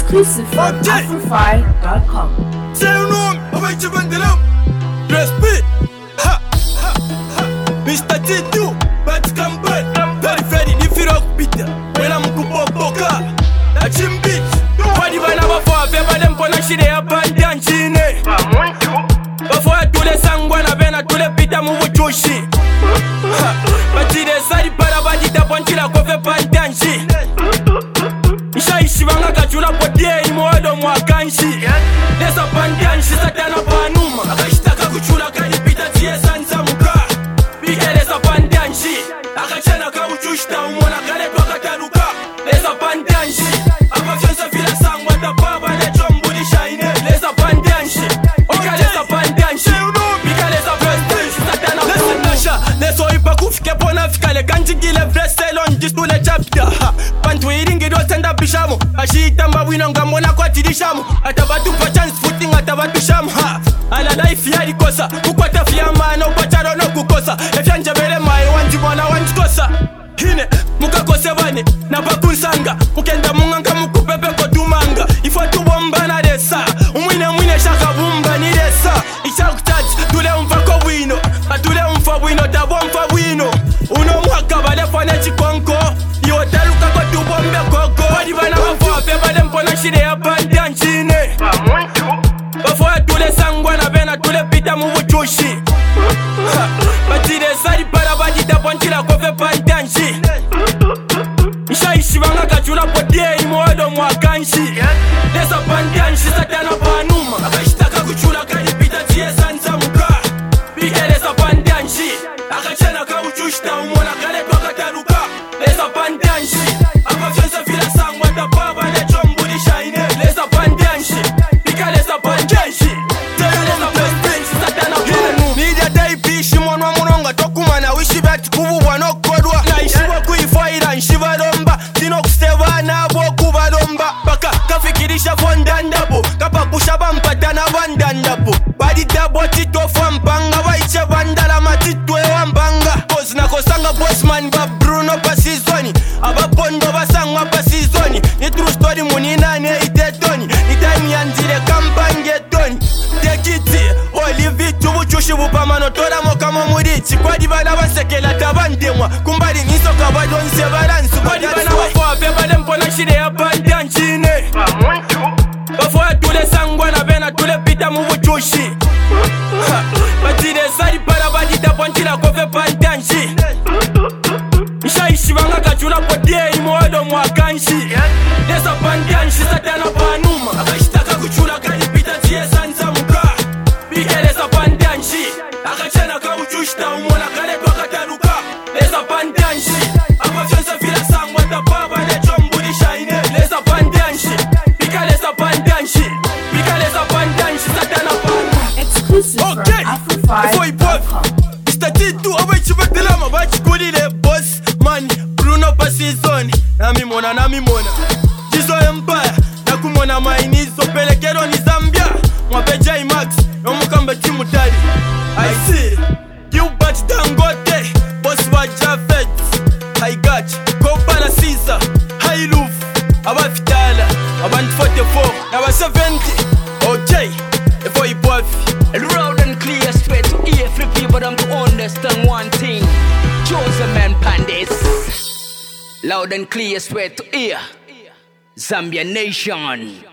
Exclusive from Afrofy.com. C'est un nom, on va y te vendre l'homme. Respect. Ha, ha, ha. Mr. Tito, Bat Campbell. Very, very different Peter. When I'm Kupoka. A Jim Beach. Wadi bana bafo beba dem pona shide ya bandanchine. Bafo atule sangwana bena tule pita mu buchushi. Batide sari para badita ponchila kofe bandanchi. Ishaishi banga kachula podie imodo mwakanshi. Lesa bandanchi satana panuma. Akashitaka kuchula kalipita tie sanza muka. Bikelesa bandanchi. Akachana ka uchushta umona kale toka taruka. Lesa bandanchi. Abafyonsa vila sangwa da baba ne chombudi shine. Lesa bandanchi. Bikelesa bandanchi. Bikelesa bandanchi satana panuma. Lesa nasha. Leso ipa kufike pona fikale kanjigile vreselon jistule chapter. Pantu iringi do senda bishamu. Ashitamba wino ngamona kwa tirishamu. Atabatu pa chance footing atabatu shamu. Ala life yari kosa. Kukwata fiyama na upacharo no kukosa. Efyanje bele mai wanjibona wanjikosa. Hine mukakose bane na bakunsanga. Mukenda munganga mukupepe kotumanga. Ifo tubomba na desa. Umwine shaka bumba ni desa. Ishakutaji tule umfako wino. Atule umfawino tabo umfawino. Uno mwaka bale fane chikonko. Yotaluka kwa tubombe koko. Wadi bana wafo beba mpona shide ya bandanchine. Bafo atule sangwana bena tule pita mu buchushi. Batide sari para badita ponchila kofe bandanchi. Ishaishi banga kachula podie imodo mwakanshi. Lesa bandanchi satana panuma. Akashitaka kuchula kalipita tie sanza muka. Bikelesa bandanchi. Akachana ka uchushta umona kale toka taruka. Lesa bandanchi. Abafyonsa vila sangwa da baba ne chombudi shine. Lesa bandanchi. Bikelesa bandanchi. Lesa bandanchi satana panuma. Media type shimonwa munonga tokumana wishi bati kububwa nokodwa. Na ishiwa kuifaira nshiva domba. Tino kuseva nabo kuba domba. Baka kafikirisha fondandabo. Kapa kushaba mpatana bandandabo. Badi dabo tito fampanga. Waiche bandala matitwe wampanga. Kozi na kosanga bossman ba Bruno pasizoni. Aba pondo basangwa pasizoni. Ni true story munina ne itetoni. Ni time yanzire kampange toni. Tekiti Olivi tubuchushi bupamano tora mokamo murichi. Kwadi bana basekela tabandemwa. Kumbali niso kabadonse baransu. Kwadi bana wafo beba mpona shide ya bandanchine. Bafo atule sangwana bena tule pita mu buchushi. Batide sari para badita ponchila kofe bandanchi. Ishaishi banga kachula podie imodo mwakanshi. Lesa bandanchi satana panuma. Akashitaka kuchula kalipita tie sanza muka. Bikelesa bandanchi. Akachana ka uchushta umona kale toka taruka. Lesa bandanchi. Abafyonsa vila sangwa da baba ne chombudi shine. Lesa bandanchi. Bikelesa bandanchi. Bikelesa bandanchi satana panuma. Exclusive from Afrofy.com. Mr. Tito, abachi badelama bachi kulile boss man Bruno pasizoni. Nami mona Jizo Empire. Nakumona mainizo pelekero ni Zambia. Mwape J Max Nomukamba timu tali. I see Gilbert Dangote. Boss wa Jafet. I got Kopala Caesar. High roof. Abafitala. Abantu 44. Naba 70. Okay. Before you buff. Loud and clear, straight to ear, free people them to understand one thing. Chosen man pandits. Loud and clear, straight to ear. Zambia nation.